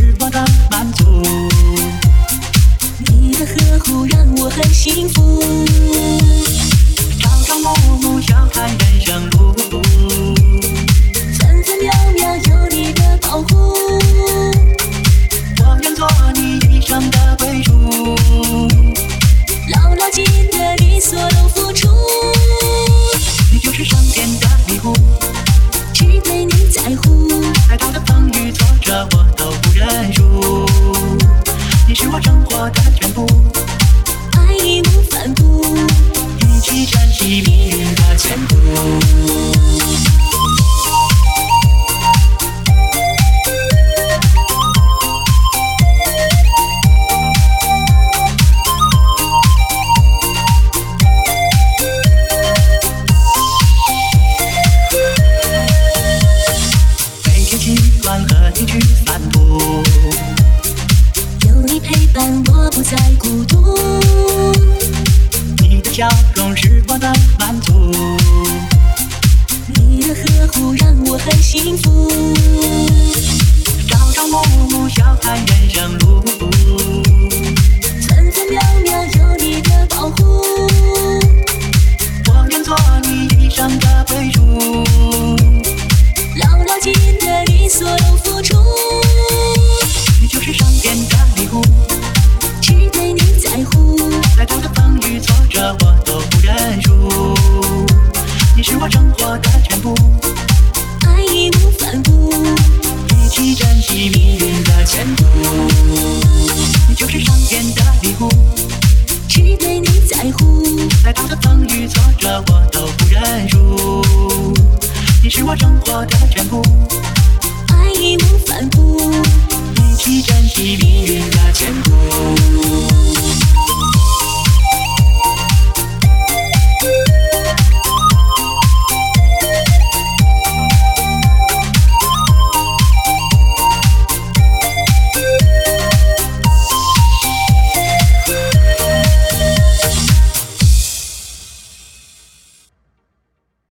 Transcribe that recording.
是我的满足。 你的呵护让我很幸福， 朝朝暮暮笑看人生路， 分分秒秒有你的保护， 我愿做你一生的归属， 牢牢记得你所有付出， 你就是上天的礼物， 只对你在乎， 再大的风雨挫折我都不认输，你是我生活的全部， 爱义无反顾， 一起珍惜命运的前途。每天习惯和你去散步， 有你陪伴我不再孤独， 你的笑容是我的满足， 你的呵护让我很幸福， 朝朝暮暮笑看人生路， 分分秒秒有你的保护， 我愿做你一生的归属， 牢牢记得你所有付出， 你就是上天的礼物， 只对你在乎， 再大的风雨挫折我都不认输，你是我生活的全部， 爱义无反顾， 一起珍惜命运的前途，你就是上天的礼物， 只对你在乎， 再大的风雨挫折我都不认输，你是我生活的全部， 爱义无反顾，